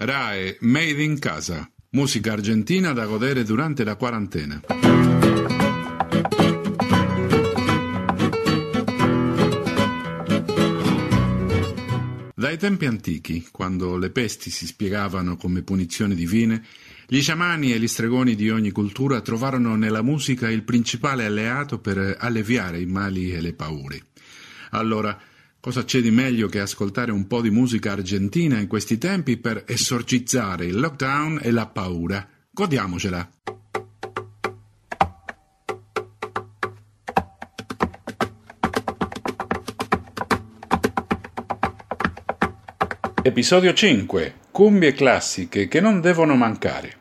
RAE Made in Casa, musica argentina da godere durante la quarantena. Dai tempi antichi, quando le pesti si spiegavano come punizioni divine, gli sciamani e gli stregoni di ogni cultura trovarono nella musica il principale alleato per alleviare i mali e le paure. Allora, cosa c'è di meglio che ascoltare un po' di musica argentina in questi tempi per esorcizzare il lockdown e la paura? Godiamocela! Episodio 5. Cumbie classiche che non devono mancare.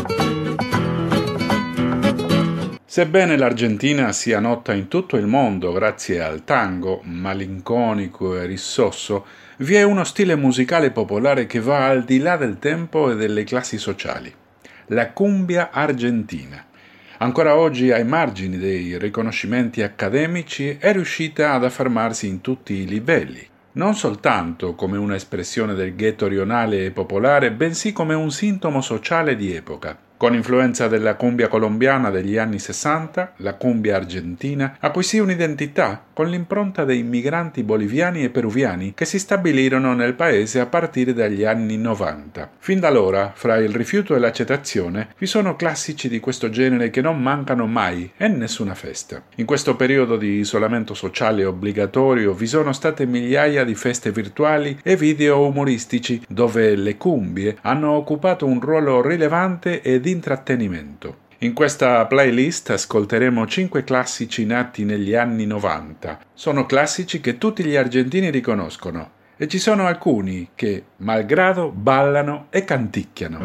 Sebbene l'Argentina sia nota in tutto il mondo grazie al tango, malinconico e rissosso, vi è uno stile musicale popolare che va al di là del tempo e delle classi sociali. La cumbia argentina. Ancora oggi ai margini dei riconoscimenti accademici è riuscita ad affermarsi in tutti i livelli. Non soltanto come una espressione del ghetto rionale e popolare, bensì come un sintomo sociale di epoca. Con influenza della cumbia colombiana degli anni 60, la cumbia argentina acquisì un'identità con l'impronta dei migranti boliviani e peruviani che si stabilirono nel paese a partire dagli anni 90. Fin da allora, fra il rifiuto e l'accettazione, vi sono classici di questo genere che non mancano mai e nessuna festa. In questo periodo di isolamento sociale obbligatorio vi sono state migliaia di feste virtuali e video umoristici dove le cumbie hanno occupato un ruolo rilevante ed intrattenimento. In questa playlist ascolteremo 5 classici nati negli anni 90. Sono classici che tutti gli argentini riconoscono e ci sono alcuni che, malgrado, ballano e canticchiano.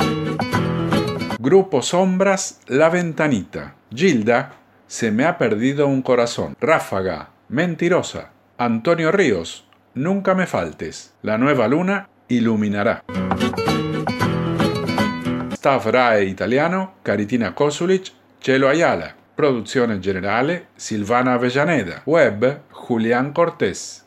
Grupo Sombras, La Ventanita. Gilda, Se me ha perdido un corazón. Ráfaga, Mentirosa. Antonio Ríos, Nunca me faltes. La nueva luna iluminará. Staff RAE italiano, Caritina Kosulic, Chelo Ayala. Produzione generale, Silvana Avellaneda. Web, Julián Cortés.